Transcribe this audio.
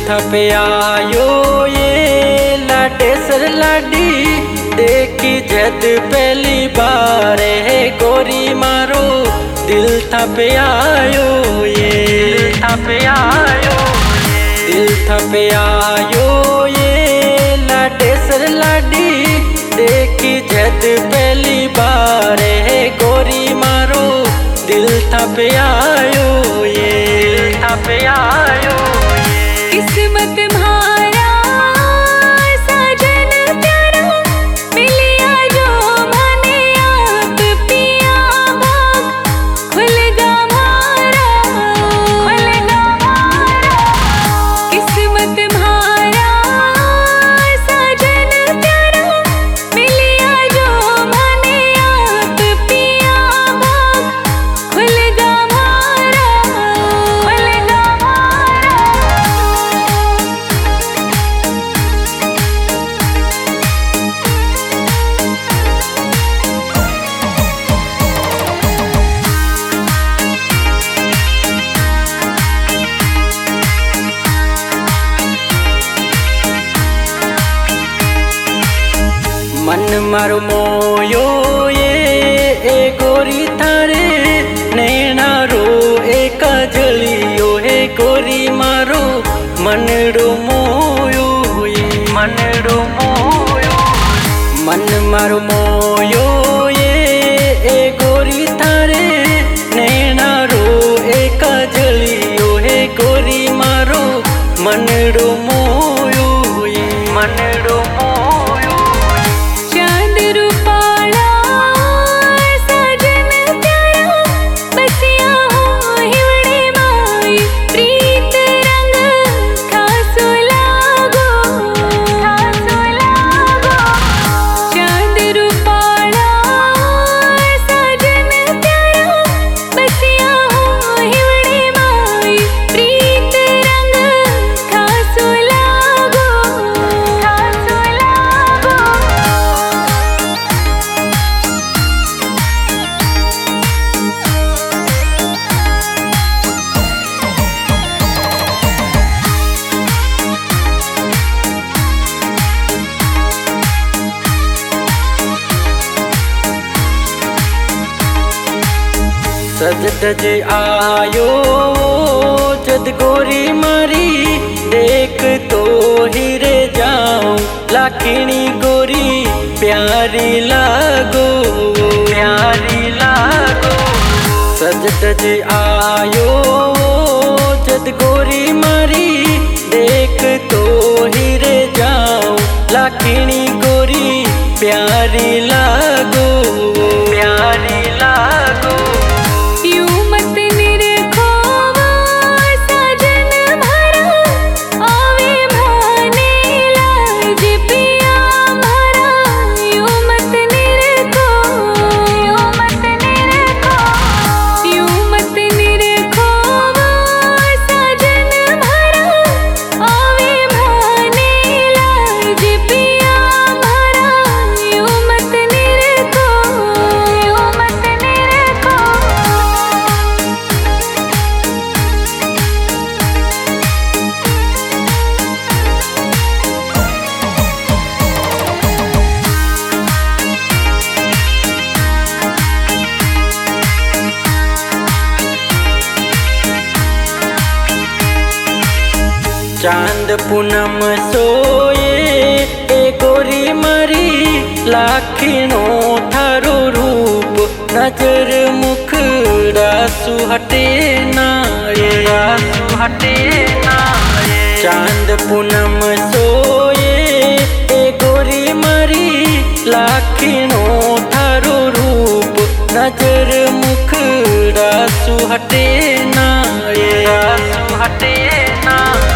थपे आयो ये लाडे सर लाडी देखी जद पहली बार है गोरी मारो दिल थपे आयो ये थपे आयो दिल थपे आयो ये लाडे सर लाडी देखी जद पहली बार है गोरी मारो दिल थपे आयो ये थपे आयो किस्मत म्हारा साजन प्यारा मिलिया जो माने आप पिया भाग खुलगा म्हारा किस्मत म्हारा साजन प्यारा मिलिया जो माने आप पिया भाग खुलगा मन मारो मोयो ये गोरी थारे नैना रो एक जलियो है गोरी मारो मनड़ो मोयो ये मनड़ो मोयो मन मारो मोयो ये गोरी थारे नैना रो एक जलियो है गोरी मारो मनड़ो मोयो ये मनड़ो मोयो चांद रूपाला साजन प्यारा बसिया हो हिवड़े माई प्रीत रंग खासो लागो चांद रूपाला साजन प्यारा बसिया हो हिवड़े माई प्रीत रंग खासो लागो सज धज आयो जद गोरी मारी देख तो हिरे जाऊं लाखिणी गोरी प्यारी लागो प्यारी लागो सज धज आयो जद गोरी मारी देख तो हिरे जाऊं लाखिणी गोरी प्यारी लागो प्यारी लागो यूं मत निरखो साजन म्हारा आवे भाने लाज पिया म्हारा यूं मत निरखो यूं मत निरखो साजन म्हारा आवे भाने लाज पिया म्हारा यूं मत निरखो चांद पूनम सोए गोरी मारी लाखिणो थारो रूप नजर मुखड़ा सुहटे ना चांद पूनम सोए गोरी मारी लाखिणो थारो रूप नजर मुखड़ा सुहटे ना